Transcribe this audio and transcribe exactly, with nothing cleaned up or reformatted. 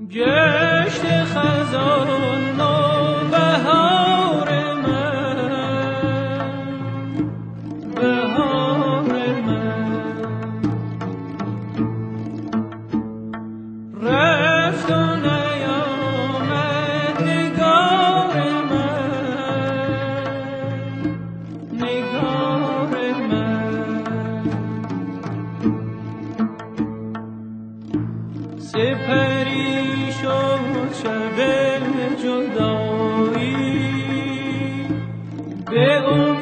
گشت خزان و بهار من، بهار من رفت و نیامد نگار من، نگار من سپری شد شب جدایی به